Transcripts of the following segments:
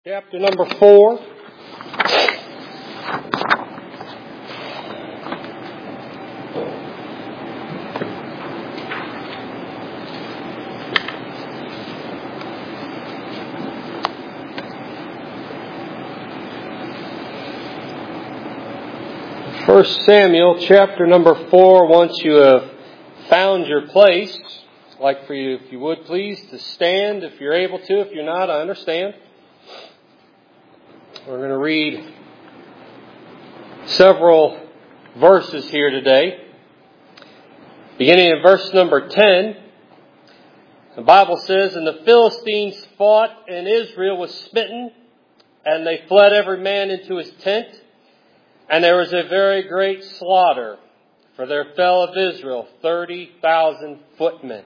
Chapter number 4. First Samuel, chapter number 4. Once you have found your place, I'd like for you, if you would please, to stand if you're able to. If you're not, I understand. We're going to read several verses here today. Beginning in verse number 10, the Bible says, "And the Philistines fought, and Israel was smitten, and they fled every man into his tent. And there was a very great slaughter, for there fell of Israel 30,000 footmen.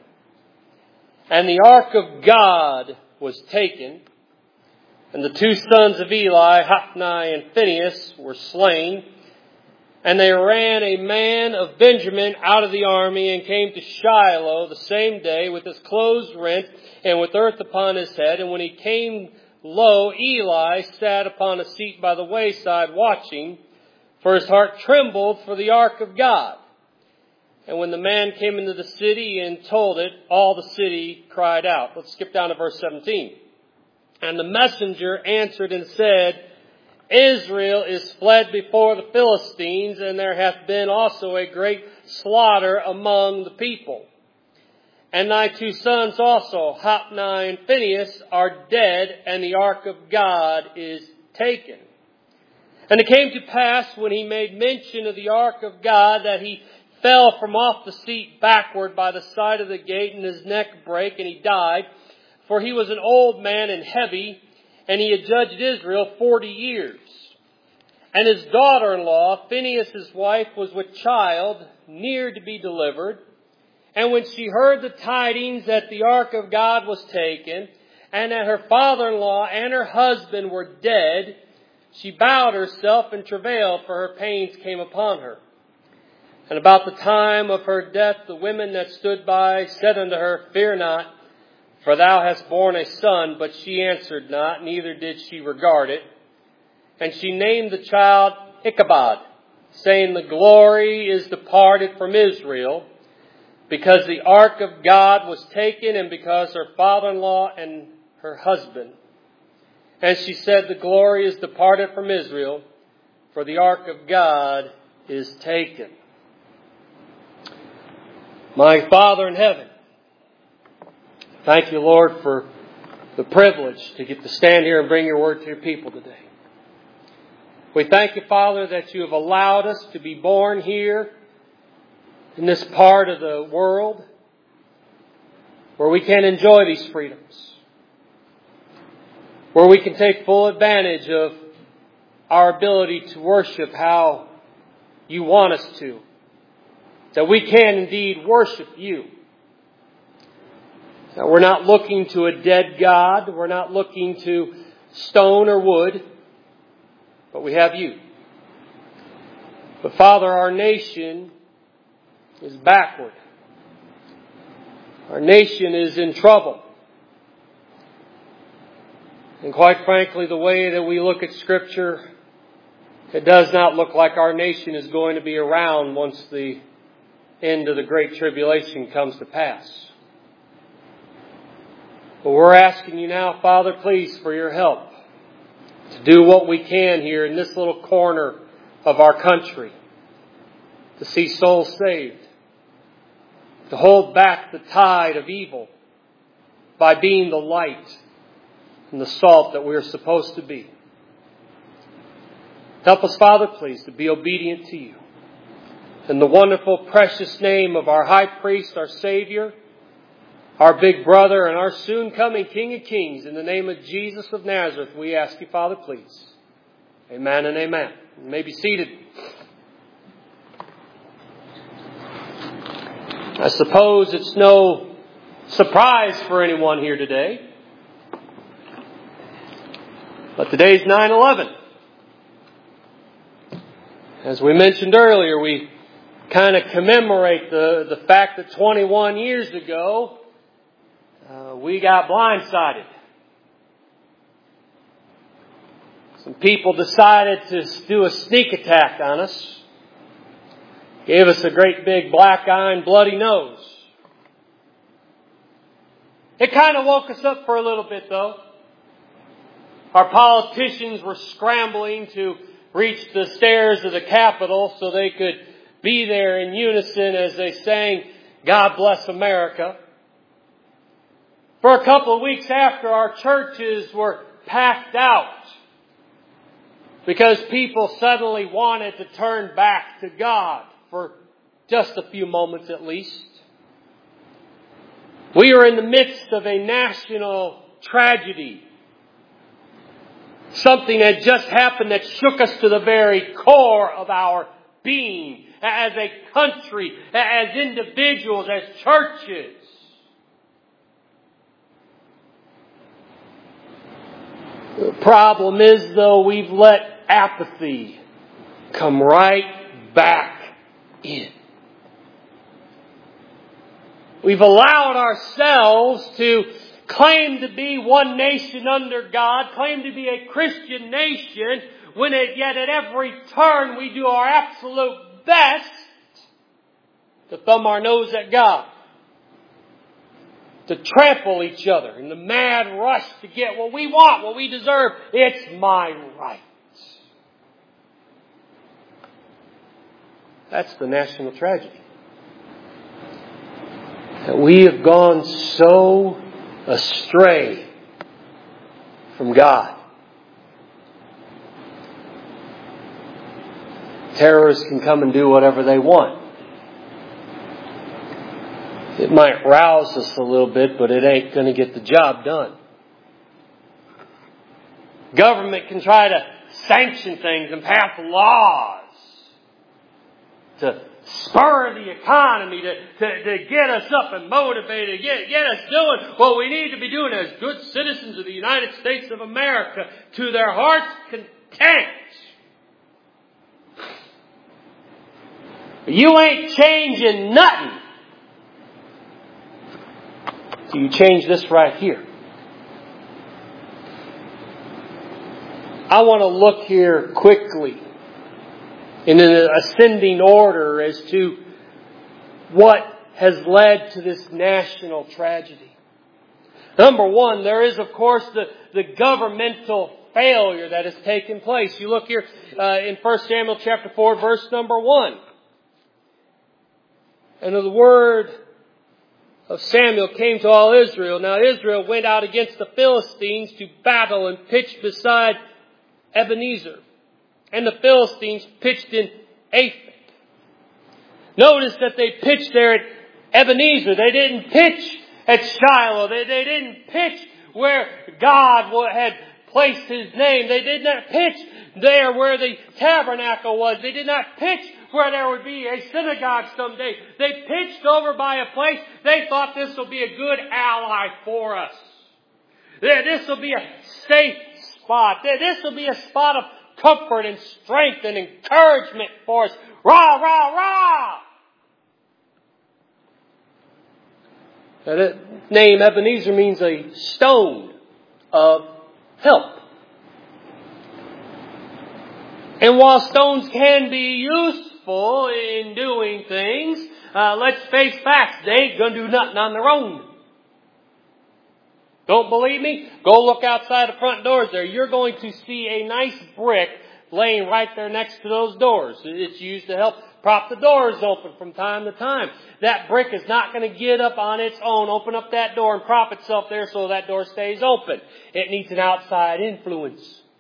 And the ark of God was taken, and the two sons of Eli, Hophni and Phinehas, were slain. And they ran a man of Benjamin out of the army and came to Shiloh the same day with his clothes rent and with earth upon his head. And when he came, lo, Eli sat upon a seat by the wayside watching, for his heart trembled for the ark of God. And when the man came into the city and told it, all the city cried out." Let's skip down to verse 17. "And the messenger answered and said, Israel is fled before the Philistines, and there hath been also a great slaughter among the people. And thy two sons also, Hophni and Phinehas, are dead, and the ark of God is taken. And it came to pass, when he made mention of the ark of God, that he fell from off the seat backward by the side of the gate, and his neck brake, and he died. For he was an old man and heavy, and he had judged Israel 40 years. And his daughter-in-law, Phinehas' his wife, was with child, near to be delivered. And when she heard the tidings that the ark of God was taken, and that her father-in-law and her husband were dead, she bowed herself and travailed, for her pains came upon her. And about the time of her death, the women that stood by said unto her, Fear not, for thou hast borne a son. But she answered not, neither did she regard it. And she named the child Ichabod, saying, The glory is departed from Israel, because the ark of God was taken, and because her father-in-law and her husband. And she said, The glory is departed from Israel, for the ark of God is taken." My Father in heaven, thank you, Lord, for the privilege to get to stand here and bring your word to your people today. We thank you, Father, that you have allowed us to be born here in this part of the world where we can enjoy these freedoms, where we can take full advantage of our ability to worship how you want us to, that we can indeed worship you. Now, we're not looking to a dead God. We're not looking to stone or wood. But we have you. But Father, our nation is backward. Our nation is in trouble. And quite frankly, the way that we look at Scripture, it does not look like our nation is going to be around once the end of the Great Tribulation comes to pass. But we're asking you now, Father, please, for your help to do what we can here in this little corner of our country, to see souls saved, to hold back the tide of evil by being the light and the salt that we are supposed to be. Help us, Father, please, to be obedient to you. In the wonderful, precious name of our high priest, our Savior, our big brother, and our soon-coming King of Kings, in the name of Jesus of Nazareth, we ask you, Father, please. Amen and amen. You may be seated. I suppose it's no surprise for anyone here today, but today's 9/11. As we mentioned earlier, we kind of commemorate the fact that 21 years ago, we got blindsided. Some people decided to do a sneak attack on us. Gave us a great big black eye and bloody nose. It kind of woke us up for a little bit though. Our politicians were scrambling to reach the stairs of the Capitol so they could be there in unison as they sang, "God Bless America." For a couple of weeks after, our churches were packed out because people suddenly wanted to turn back to God for just a few moments at least. We are in the midst of a national tragedy. Something had just happened that shook us to the very core of our being as a country, as individuals, as churches. The problem is, though, we've let apathy come right back in. We've allowed ourselves to claim to be one nation under God, claim to be a Christian nation, when yet at every turn we do our absolute best to thumb our nose at God, to trample each other in the mad rush to get what we want, what we deserve. It's my right. That's the national tragedy. That we have gone so astray from God. Terrorists can come and do whatever they want. It might rouse us a little bit, but it ain't going to get the job done. Government can try to sanction things and pass laws to spur the economy, to get us up and motivated, get us doing what we need to be doing as good citizens of the United States of America to their heart's content. You ain't changing nothing till you change this right here. I want to look here quickly in an ascending order as to what has led to this national tragedy. Number one, there is, of course, the governmental failure that has taken place. You look here in 1 Samuel chapter 4, verse number 1. And the word of Samuel came to all Israel. Now Israel went out against the Philistines to battle and pitched beside Ebenezer. And the Philistines pitched in Aphek. Notice that they pitched there at Ebenezer. They didn't pitch at Shiloh. They didn't pitch where God had placed His name. They did not pitch there where the tabernacle was. They did not pitch where there would be a synagogue someday. They pitched over by a place they thought this will be a good ally for us. This will be a safe spot. This will be a spot of comfort and strength and encouragement for us. Rah, rah, rah! That name Ebenezer means a stone of help. And while stones can be useful in doing things, let's face facts. They ain't going to do nothing on their own. Don't believe me? Go look outside the front doors there. You're going to see a nice brick laying right there next to those doors. It's used to help prop the doors open from time to time. That brick is not going to get up on its own, open up that door and prop itself there so that door stays open. It needs an outside influence.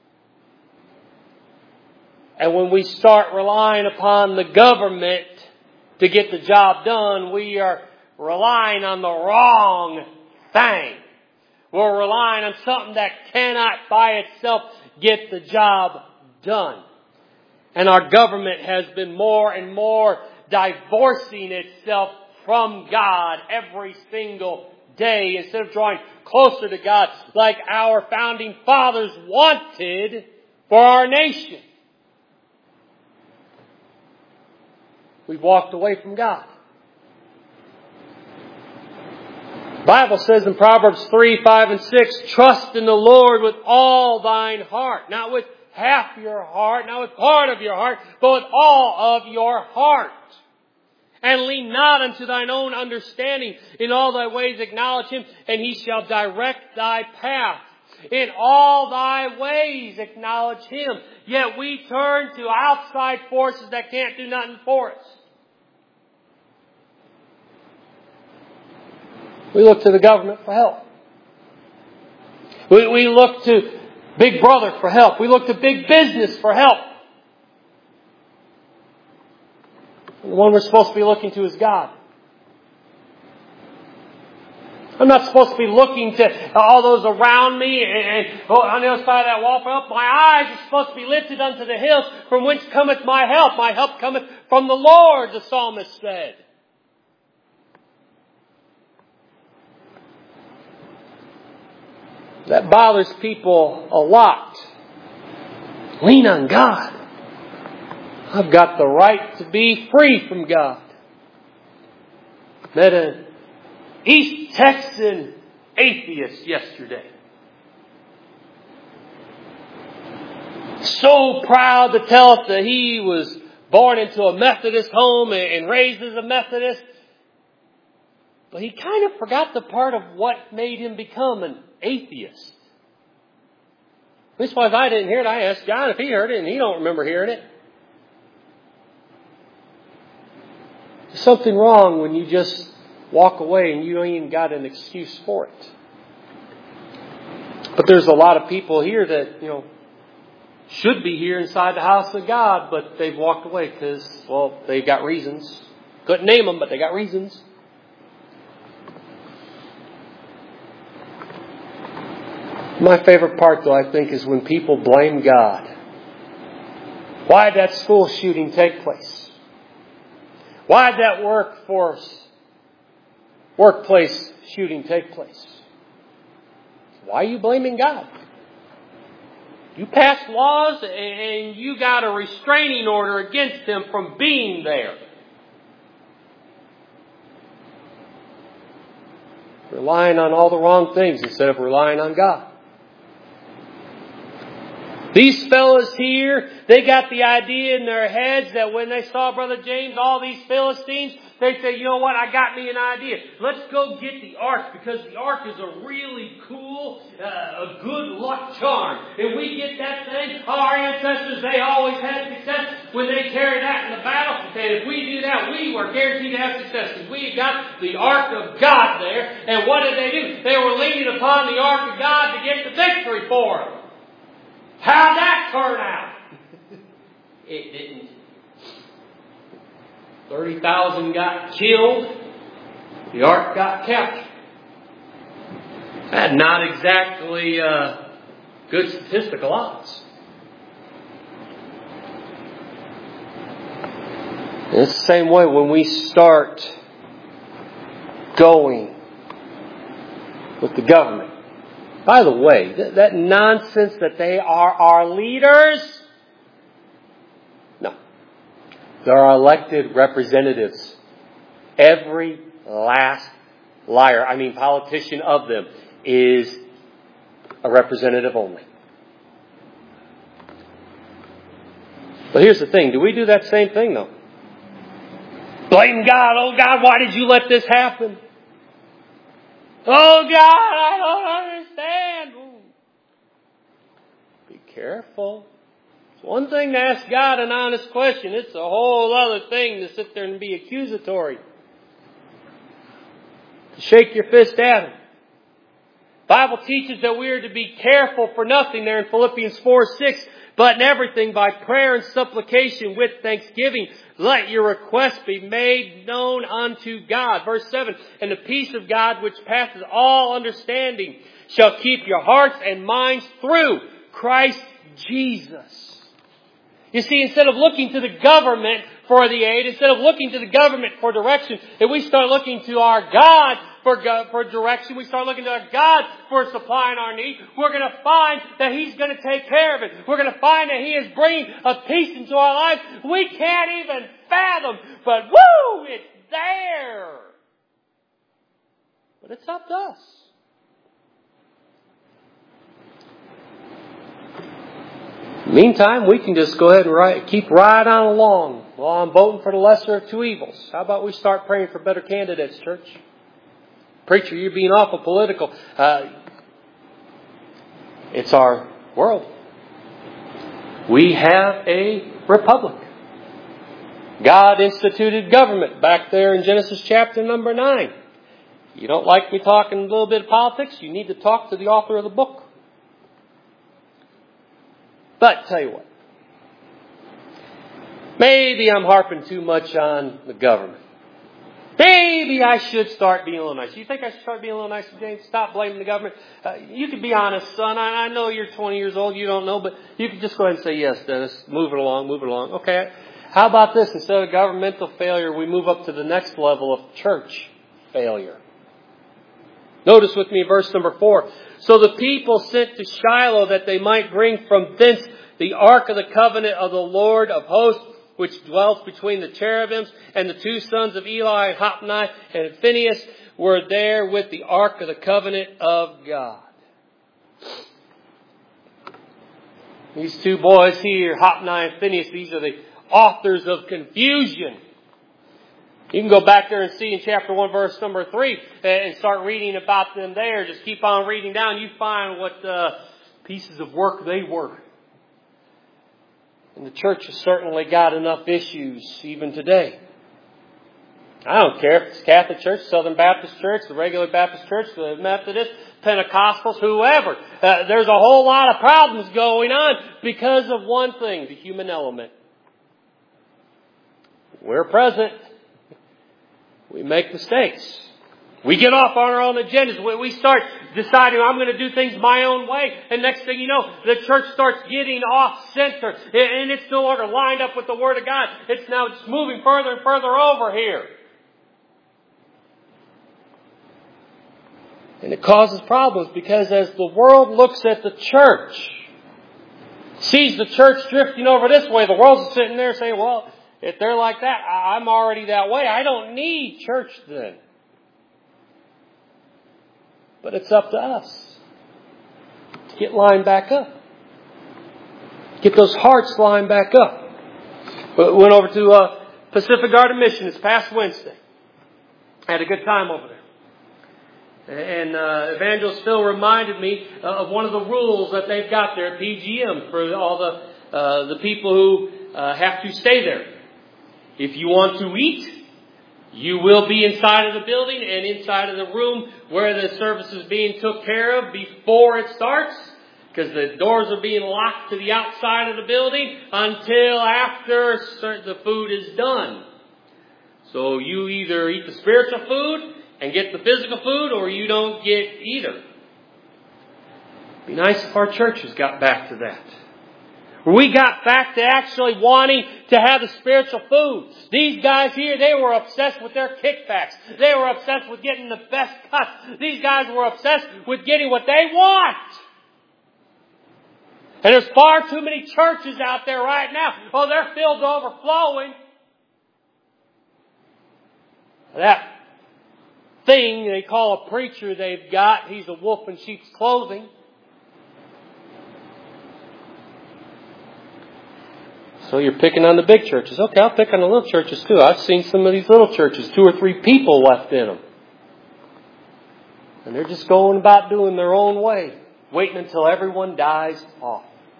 And when we start relying upon the government to get the job done, we are relying on the wrong thing. We're relying on something that cannot by itself get the job done. And our government has been more and more divorcing itself from God every single day instead of drawing closer to God like our founding fathers wanted for our nation. We've walked away from God. The Bible says in Proverbs 3, 5, and 6, trust in the Lord with all thine heart. Not with half your heart, not with part of your heart, but with all of your heart. And lean not unto thine own understanding. In all thy ways acknowledge Him, and He shall direct thy path. In all thy ways acknowledge Him. Yet we turn to outside forces that can't do nothing for us. We look to the government for help. We look to Big Brother for help. We look to big business for help. And the one we're supposed to be looking to is God. I'm not supposed to be looking to all those around me and on the other side of that wall for help. My eyes are supposed to be lifted unto the hills from whence cometh my help. My help cometh from the Lord, the psalmist said. That bothers people a lot. Lean on God. I've got the right to be free from God. Met an East Texan atheist yesterday. So proud to tell us that he was born into a Methodist home and raised as a Methodist. But he kind of forgot the part of what made him become an atheist. This was I didn't hear it. I asked John if he heard it, and he don't remember hearing it. There's something wrong when you just walk away and you ain't got an excuse for it. But there's a lot of people here that, should be here inside the house of God, but they've walked away because, they've got reasons. Couldn't name them, but they got reasons. My favorite part, though, I think, is when people blame God. Why did that school shooting take place? Why did that workplace shooting take place? Why are you blaming God? You passed laws and you got a restraining order against them from being there. Relying on all the wrong things instead of relying on God. These fellas here, they got the idea in their heads that when they saw Brother James, all these Philistines, they said, you know what, I got me an idea. Let's go get the ark, because the ark is a really cool, a good luck charm. If we get that thing, our ancestors, they always had success when they carried that in the battle. And if we do that, we were guaranteed to have success, because we got the ark of God there. And what did they do? They were leaning upon the ark of God to get the victory for them. How'd that turn out? It didn't. 30,000 got killed. The ark got captured. That's not exactly good statistical odds. And it's the same way when we start going with the government. By the way, that nonsense that they are our leaders, no. They're our elected representatives. Every last politician of them is a representative only. But here's the thing. Do we do that same thing, though? Blame God. Oh, God, why did you let this happen? Oh, God, I don't understand. Be careful. It's one thing to ask God an honest question. It's a whole other thing to sit there and be accusatory. To shake your fist at Him. The Bible teaches that we are to be careful for nothing there in Philippians 4:6. But in everything, by prayer and supplication with thanksgiving, let your requests be made known unto God. Verse 7, and the peace of God, which passes all understanding, shall keep your hearts and minds through Christ Jesus. You see, instead of looking to the government for the aid, instead of looking to the government for direction, if we start looking to our God for direction, we start looking to our God for supplying our need, we're going to find that He's going to take care of it. We're going to find that He is bringing a peace into our lives we can't even fathom. But woo, it's there. But it's up to us. Meantime, we can just go ahead and keep right on along. Well, I'm voting for the lesser of two evils. How about we start praying for better candidates, church? Preacher, you're being awful political. It's our world. We have a republic. God instituted government back there in Genesis chapter number 9. You don't like me talking a little bit of politics? You need to talk to the author of the book. But tell you what. Maybe I'm harping too much on the government. Maybe I should start being a little nice. You think I should start being a little nicer, James? Stop blaming the government. You can be honest, son. I know you're 20 years old. You don't know, but you can just go ahead and say, yes, Dennis. Move it along, move it along. Okay. How about this? Instead of governmental failure, we move up to the next level of church failure. Notice with me verse number 4. So the people sent to Shiloh that they might bring from thence the ark of the covenant of the Lord of hosts, which dwelt between the cherubims, and the two sons of Eli, Hophni and Phinehas, were there with the ark of the covenant of God. These two boys here, Hophni and Phinehas, these are the authors of confusion. You can go back there and see in chapter 1, verse number 3, and start reading about them there. Just keep on reading down. You find what pieces of work they were. And the church has certainly got enough issues even today. I don't care if it's Catholic Church, Southern Baptist Church, the regular Baptist Church, the Methodist, Pentecostals, whoever. There's a whole lot of problems going on because of one thing, the human element. We're present. We make mistakes. We get off on our own agendas. We start deciding, I'm going to do things my own way. And next thing you know, the church starts getting off center. And it's no longer lined up with the Word of God. It's now just moving further and further over here. And it causes problems because as the world looks at the church, sees the church drifting over this way, the world's sitting there saying, well, if they're like that, I'm already that way. I don't need church then. But it's up to us to get lined back up. Get those hearts lined back up. We went over to Pacific Garden Mission this past Wednesday. I had a good time over there. And Evangelist Phil reminded me of one of the rules that they've got there at PGM for all the people who have to stay there. If you want to eat, you will be inside of the building and inside of the room where the service is being took care of before it starts, because the doors are being locked to the outside of the building until after the food is done. So you either eat the spiritual food and get the physical food, or you don't get either. It'd be nice if our churches got back to that. We got back to actually wanting to have the spiritual food. These guys here, they were obsessed with their kickbacks. They were obsessed with getting the best cuts. These guys were obsessed with getting what they want. And there's far too many churches out there right now. Oh, they're filled to overflowing. That thing they call a preacher they've got, he's a wolf in sheep's clothing. So you're picking on the big churches. Okay, I'll pick on the little churches too. I've seen some of these little churches, 2 or 3 people left in them. And they're just going about doing their own way, waiting until everyone dies off.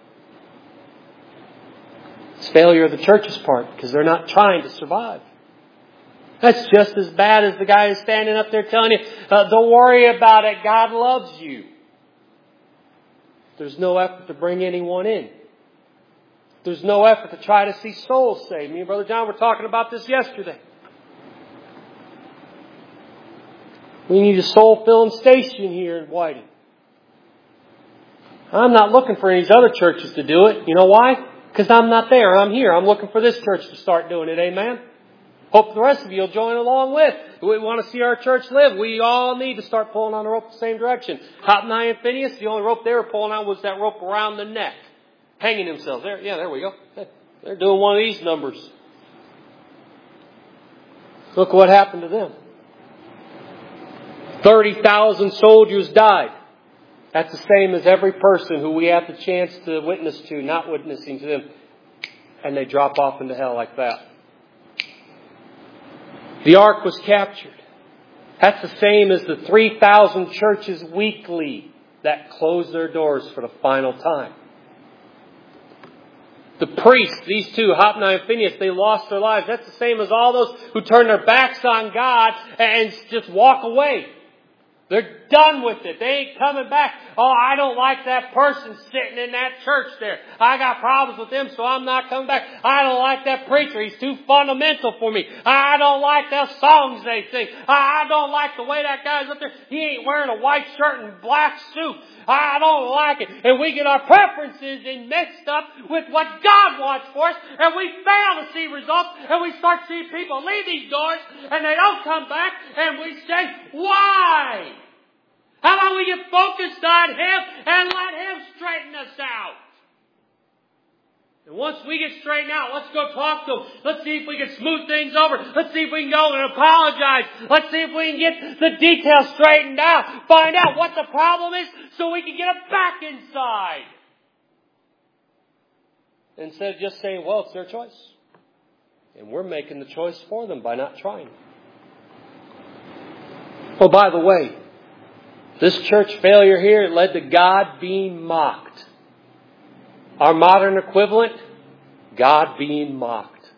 It's failure of the church's part because they're not trying to survive. That's just as bad as the guy who's standing up there telling you, don't worry about it, God loves you. There's no effort to bring anyone in. There's no effort to try to see souls saved. Me and Brother John were talking about this yesterday. We need a soul-filling station here in Whiting. I'm not looking for any of these other churches to do it. You know why? Because I'm not there. I'm here. I'm looking for this church to start doing it. Amen? Hope the rest of you will join along with. We want to see our church live. We all need to start pulling on the rope the same direction. Hophni and Phinehas, the only rope they were pulling on was that rope around the neck. Hanging themselves. There we go. They're doing one of these numbers. Look what happened to them. 30,000 soldiers died That's the same as every person who we have the chance to witness to, not witnessing to them, and they drop off into hell like that. The ark was captured. That's the same as the 3,000 churches weekly that close their doors for the final time. The priests, these two, Hophni and Phinehas, they lost their lives. That's the same as all those who turn their backs on God and just walk away. They're done with it. They ain't coming back. Oh, I don't like that person sitting in that church there. I got problems with him, so I'm not coming back. I don't like that preacher. He's too fundamental for me. I don't like the songs they sing. I don't like the way that guy's up there. He ain't wearing a white shirt and black suit. I don't like it. And we get our preferences mixed up with what God wants for us, and we fail to see results, and we start seeing people leave these doors, and they don't come back, and we say, why? How about we get focused on Him and let Him straighten us out? And once we get straightened out, let's go talk to Him. Let's see if we can smooth things over. Let's see if we can go and apologize. Let's see if we can get the details straightened out. Find out what the problem is so we can get it back inside. Instead of just saying, well, it's their choice. And we're making the choice for them by not trying. Oh, by the way, this church failure here led to God being mocked. Our modern equivalent, God being mocked.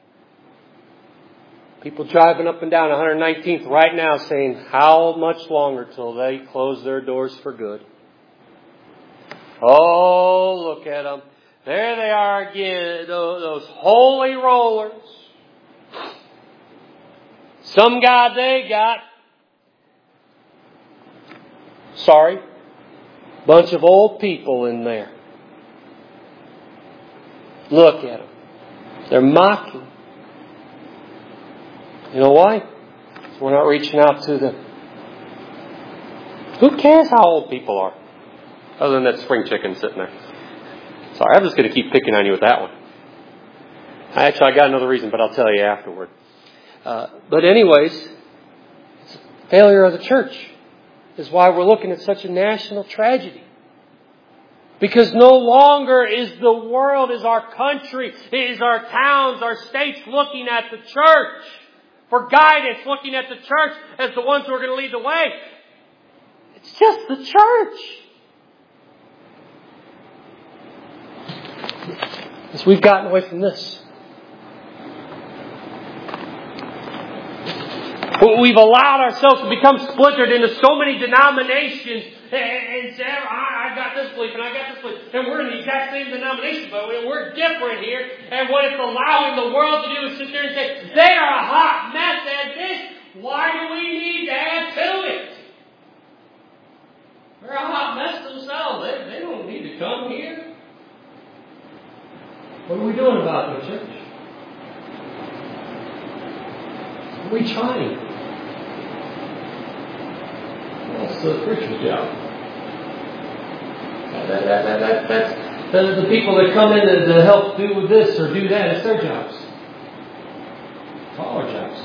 People driving up and down 119th right now saying, how much longer till they close their doors for good? Oh, look at them. There they are again, those holy rollers. Some God they got. Sorry. Bunch of old people in there. Look at them. They're mocking. You know why? Because we're not reaching out to them. Who cares how old people are? Other than that spring chicken sitting there. Sorry, I'm just going to keep picking on you with that one. Actually, I got another reason, but I'll tell you afterward. But anyways, it's a failure of the church is why we're looking at such a national tragedy. Because no longer is the world, is our country, is our towns, our states looking at the church for guidance, looking at the church as the ones who are going to lead the way. It's just the church. As we've gotten away from this. We've allowed ourselves to become splintered into so many denominations and say, I got this belief and I got this belief. And we're in the exact same denomination, but we're different here. And what it's allowing the world to do is sit there and say, they are a hot mess at this. Why do we need to add to it? They're a hot mess themselves. They don't need to come here. What are we doing about it, church? What are we trying? That's the preacher's job. That's the people that come in to help do this or do that. It's their jobs. It's all our jobs.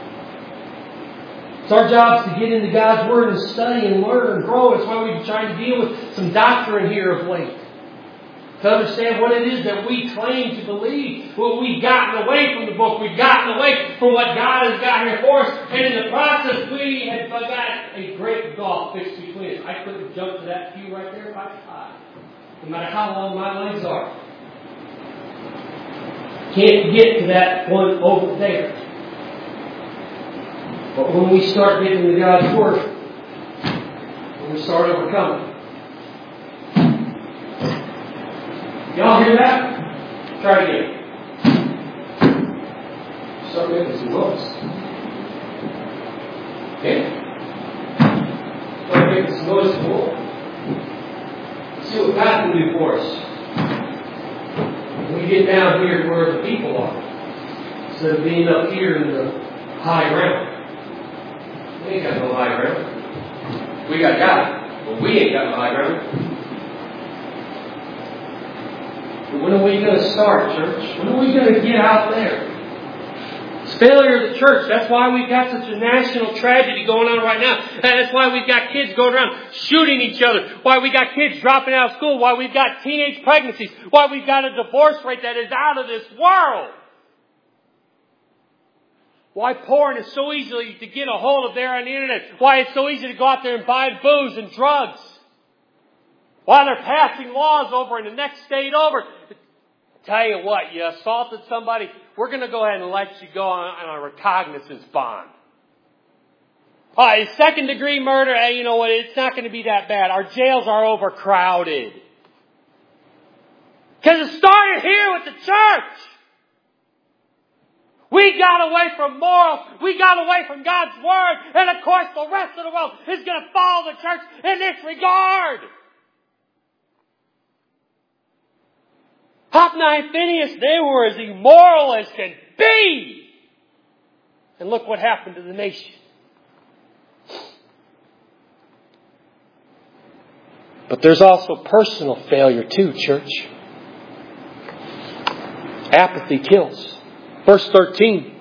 It's our jobs to get into God's Word and study and learn and grow. It's why we've tried to deal with some doctrine here of late. To understand what it is that we claim to believe. Well, we've gotten away from the book. We've gotten away from what God has got here for us. And in the process, we have got a great gulf fixed between us. I couldn't jump to that pew right there if I tried. No matter how long my legs are. Can't get to that one over there. But when we start getting into God's Word, when we start overcoming, y'all hear that? Try it again. Start making some noise. Okay? Start making some noise some more. Let's see what God can do for us. When we get down here to where the people are, instead of being up here in the high ground. We ain't got no high ground. We got God, but we ain't got no high ground. When are we going to start, church? When are we going to get out there? It's Failure of the church. That's why we've got such a national tragedy going on right now. And that's why we've got kids going around shooting each other. Why we got kids dropping out of school. Why we've got teenage pregnancies. Why we've got a divorce rate that is out of this world. Why porn is so easy to get a hold of there on the internet. Why it's so easy to go out there and buy booze and drugs. Why they're passing laws over in the next state over. Tell you what, you assaulted somebody, we're going to go ahead and let you go on a recognizance bond. Second degree murder, you know what, it's not going to be that bad. Our jails are overcrowded. Because it started here with the church. We got away from morals. We got away from God's Word. And of course the rest of the world is going to follow the church in this regard. Hophni and Phinehas, they were as immoral as can be. And look what happened to the nation. But there's also personal failure too, church. Apathy kills. Verse 13.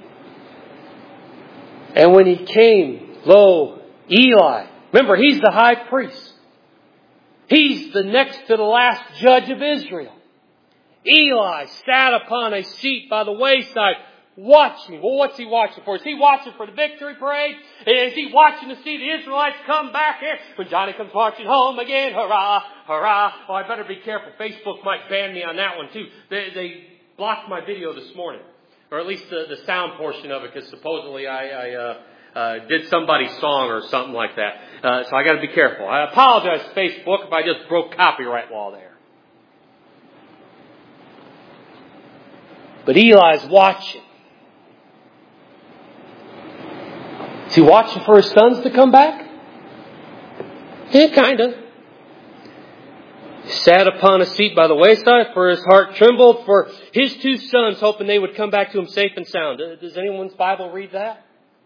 And when he came, lo, Eli. Remember, he's the high priest. He's the next to the last judge of Israel. Eli sat upon a seat by the wayside watching. Well, what's he watching for? Is he watching for the victory parade? Is he watching to see the Israelites come back here? When Johnny comes marching home again, hurrah, hurrah. Oh, I better be careful. Facebook might ban me on that one too. They blocked my video this morning. Or at least the sound portion of it, because supposedly I did somebody's song or something like that. So I got to be careful. I apologize, Facebook, if I just broke copyright law there. But Eli's watching. Is he watching for his sons to come back? Yeah, kind of. He sat upon a seat by the wayside, for his heart trembled for his two sons, hoping they would come back to him safe and sound. Does anyone's Bible read that?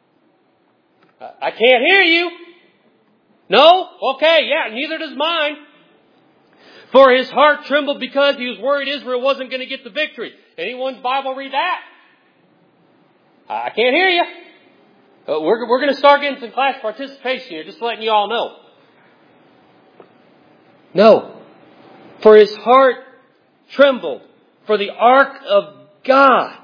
I can't hear you. No? Okay, yeah, neither does mine. For his heart trembled because he was worried Israel wasn't going to get the victory. Anyone's Bible read that? I can't hear you. We're going to start getting some class participation here, just letting you all know. No. For his heart trembled for the ark of God.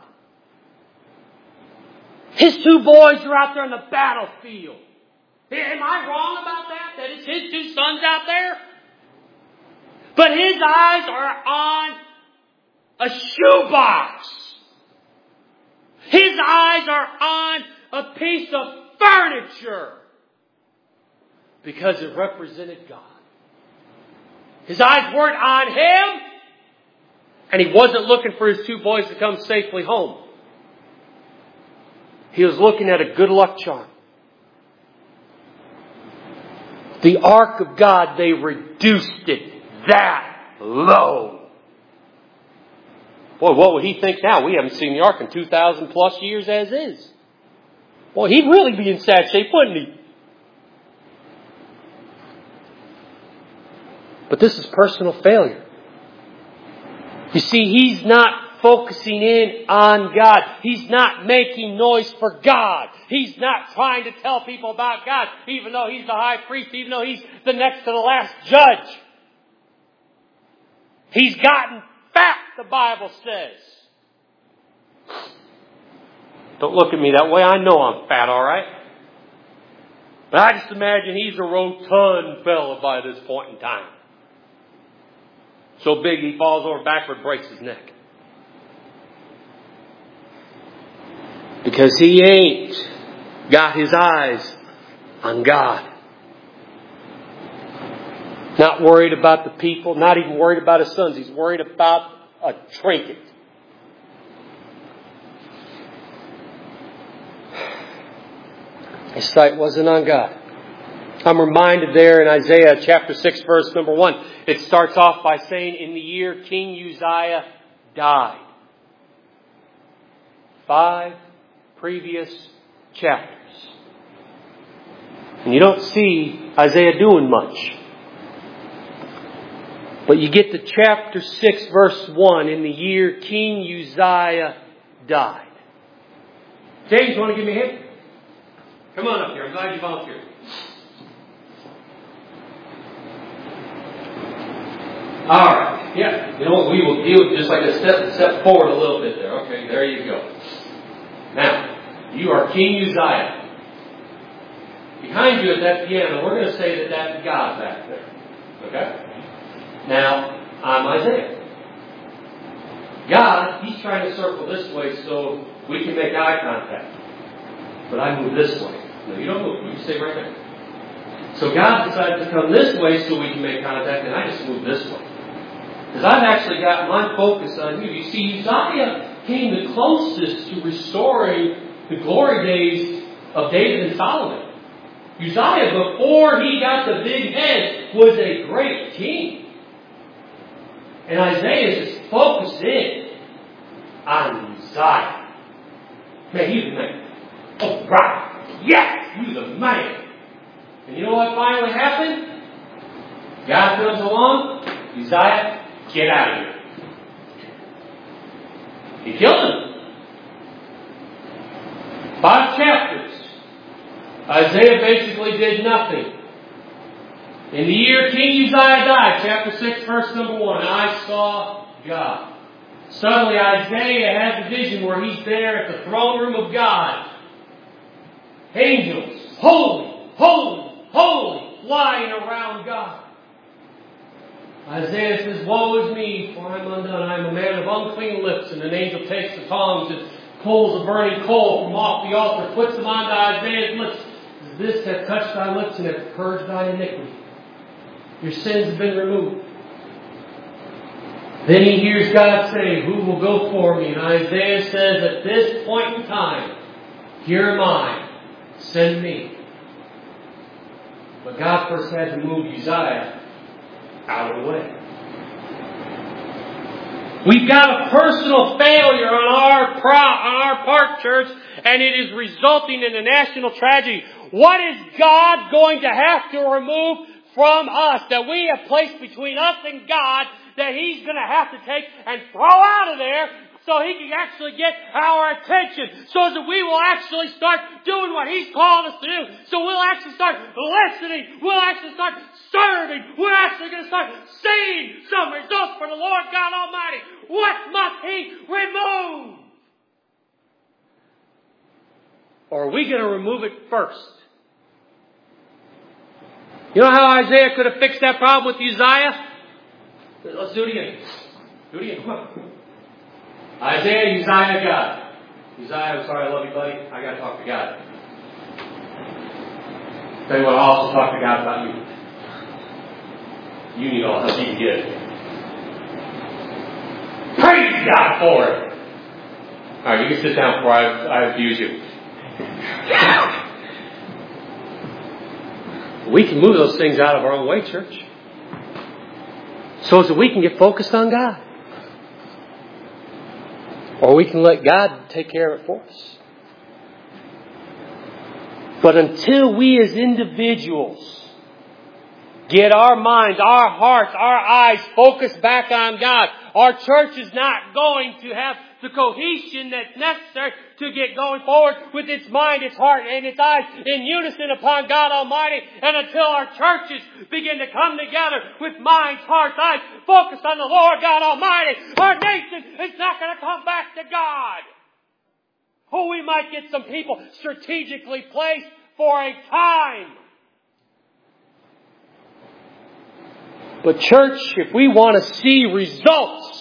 His two boys are out there on the battlefield. Am I wrong about that? That it's his two sons out there? But his eyes are on a shoebox. His eyes are on a piece of furniture. Because it represented God. His eyes weren't on him. And he wasn't looking for his two boys to come safely home. He was looking at a good luck charm. The ark of God, they reduced it that low. Boy, what would he think now? We haven't seen the ark in 2,000 plus years as is. Boy, he'd really be in sad shape, wouldn't he? But this is personal failure. You see, he's not focusing in on God. He's not making noise for God. He's not trying to tell people about God, even though he's the high priest, even though he's the next to the last judge. He's gotten fat, the Bible says. Don't look at me that way. I know I'm fat, all right? But I just imagine he's a rotund fella by this point in time. So big he falls over backward, breaks his neck. Because he ain't got his eyes on God. Not worried about the people, not even worried about his sons. He's worried about a trinket. His sight wasn't on God. I'm reminded there in Isaiah chapter 6 verse number 1. It starts off by saying, in the year King Uzziah died. 5 previous chapters. And you don't see Isaiah doing much. But you get to chapter 6 verse 1. In the year King Uzziah died. James, you want to give me a hand? Come on up here. I'm glad you volunteered. All right. Yeah. You know what? We will deal just like a step forward a little bit there. Okay. There you go. Now, you are King Uzziah. Behind you at that piano, we're going to say that that's God back there. Okay? Now, I'm Isaiah. God, He's trying to circle this way so we can make eye contact. But I move this way. No, you don't move. You stay right there. So God decided to come this way so we can make contact, and I just move this way. Because I've actually got my focus on you. You see, Uzziah came the closest to restoring the glory days of David and Solomon. Uzziah, before he got the big head, was a great king. And Isaiah is just focused in on Uzziah. Man, he's the man. Oh, right. Yes, he's the man. And you know what finally happened? God comes along. Uzziah, get out of here. He killed him. 5 chapters. Isaiah basically did nothing. In the year King Uzziah died, chapter 6, verse number 1, I saw God. Suddenly Isaiah has a vision where he's there at the throne room of God. Angels, holy, holy, holy, flying around God. Isaiah says, woe is me, for I'm undone. I am a man of unclean lips. And an angel takes the tongs and pulls a burning coal from off the altar, puts them onto Isaiah's lips. This hath touched thy lips and hath purged thy iniquity. Your sins have been removed. Then he hears God say, who will go for me? And Isaiah says, at this point in time, here am I, send me. But God first had to move Uzziah out of the way. We've got a personal failure on our part, church, and it is resulting in a national tragedy. What is God going to have to remove from us that we have placed between us and God that He's going to have to take and throw out of there so He can actually get our attention, so that we will actually start doing what He's called us to do. So we'll actually start listening. We'll actually start serving. We're actually going to start seeing some results for the Lord God Almighty. What must He remove? Or are we going to remove it first? You know how Isaiah could have fixed that problem with Uzziah? Let's do it again. Do it again. Come on. Isaiah, Uzziah, God. Uzziah, I'm sorry, I love you, buddy. I got to talk to God. Tell you what, I'll also talk to God about you. You need all the help you can get. Praise God for it. All right, you can sit down before I abuse you. We can move those things out of our own way, church, so that we can get focused on God. Or we can let God take care of it for us. But until we as individuals get our minds, our hearts, our eyes focused back on God, our church is not going to have the cohesion that's necessary to get going forward with its mind, its heart, and its eyes in unison upon God Almighty. And until our churches begin to come together with minds, hearts, eyes focused on the Lord God Almighty, our nation is not going to come back to God. Oh, we might get some people strategically placed for a time. But church, if we want to see results,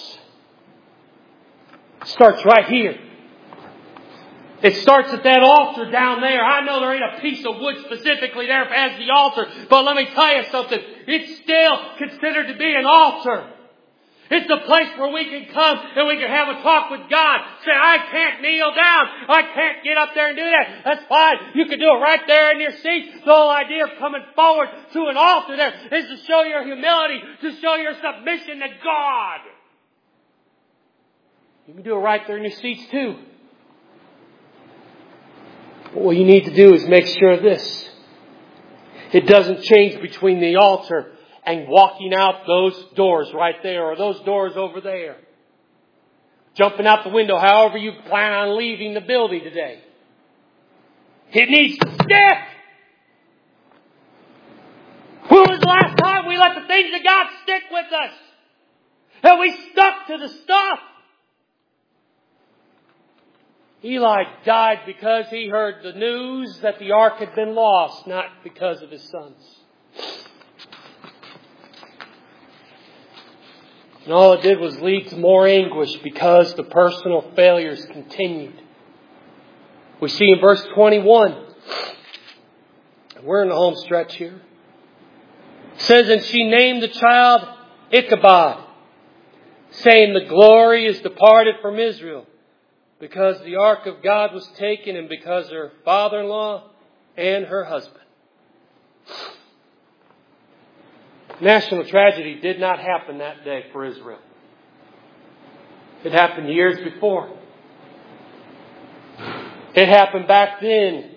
it starts right here. It starts at that altar down there. I know there ain't a piece of wood specifically there as the altar, but let me tell you something. It's still considered to be an altar. It's a place where we can come and we can have a talk with God. Say, I can't kneel down. I can't get up there and do that. That's fine. You can do it right there in your seat. The whole idea of coming forward to an altar there is to show your humility, to show your submission to God. You can do it right there in your seats too. But what you need to do is make sure of this. It doesn't change between the altar and walking out those doors right there or those doors over there. Jumping out the window, however you plan on leaving the building today. It needs to stick. When was the last time we let the things of God stick with us? And we stuck to the stuff. Eli died because he heard the news that the ark had been lost, not because of his sons. And all it did was lead to more anguish because the personal failures continued. We see in verse 21, we're in the home stretch here. It says, and she named the child Ichabod, saying, the glory is departed from Israel, because the ark of God was taken and because her father-in-law and her husband. National tragedy did not happen that day for Israel. It happened years before. It happened back then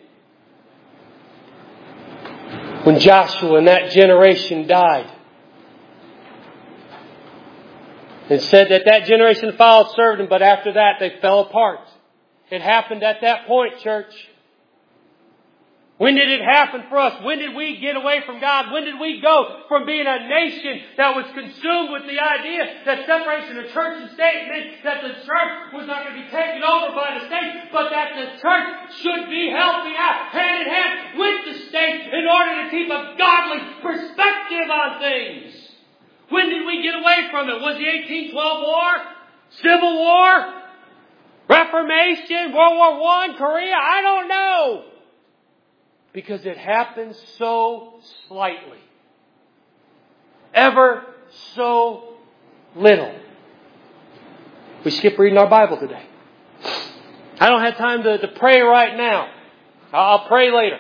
when Joshua and that generation died. It said that that generation followed served him, but after that they fell apart. It happened at that point, church. When did it happen for us? When did we get away from God? When did we go from being a nation that was consumed with the idea that separation of church and state meant that the church was not going to be taken over by the state, but that the church should be helping out hand in hand with the state in order to keep a godly perspective on things? When did we get away from it? Was the 1812 war? Civil War? Reformation? World War I? Korea? I don't know. Because it happens so slightly. Ever so little. We skip reading our Bible today. I don't have time to pray right now. I'll pray later.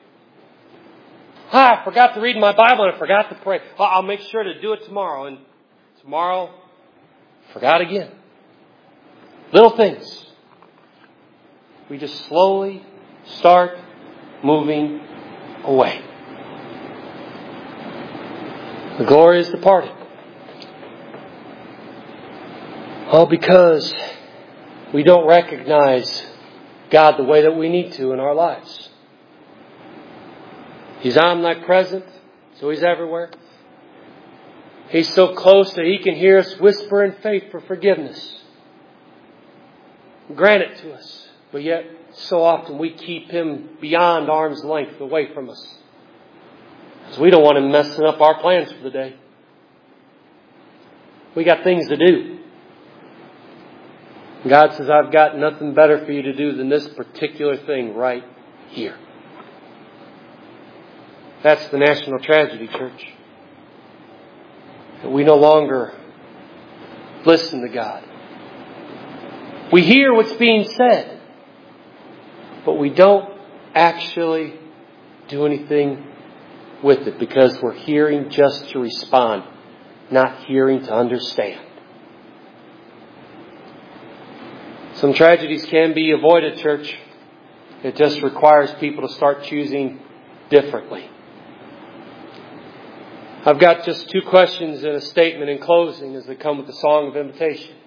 I forgot to read my Bible and I forgot to pray. Well, I'll make sure to do it tomorrow. And tomorrow, forgot again. Little things. We just slowly start moving away. The glory is departed. All because we don't recognize God the way that we need to in our lives. He's omnipresent, so He's everywhere. He's so close that He can hear us whisper in faith for forgiveness. Grant it to us. But yet, so often we keep Him beyond arm's length away from us. Because we don't want Him messing up our plans for the day. We got things to do. God says, I've got nothing better for you to do than this particular thing right here. That's the national tragedy, church. That we no longer listen to God. We hear what's being said, but we don't actually do anything with it because we're hearing just to respond, not hearing to understand. Some tragedies can be avoided, church. It just requires people to start choosing differently. I've got just 2 questions and a statement in closing as they come with the song of invitation.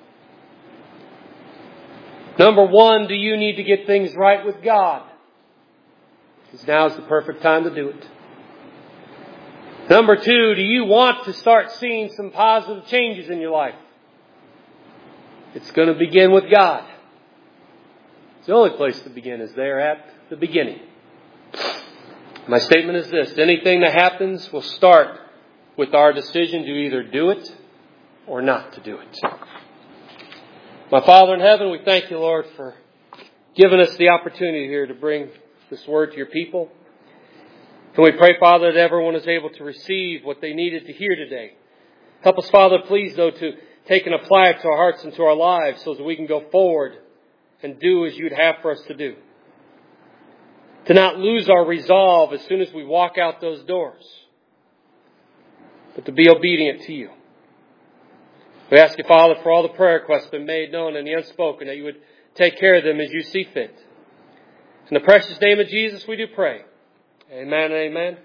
Number 1, do you need to get things right with God? Because now is the perfect time to do it. Number 2, do you want to start seeing some positive changes in your life? It's going to begin with God. It's the only place to begin is there at the beginning. My statement is this: anything that happens will start with our decision to either do it or not to do it. My Father in heaven, we thank you, Lord, for giving us the opportunity here to bring this word to your people. And we pray, Father, that everyone is able to receive what they needed to hear today. Help us, Father, please, though, to take and apply it to our hearts and to our lives so that we can go forward and do as you'd have for us to do. To not lose our resolve as soon as we walk out those doors, but to be obedient to you. We ask you, Father, for all the prayer requests that have been made known and the unspoken, that you would take care of them as you see fit. In the precious name of Jesus, we do pray. Amen and amen.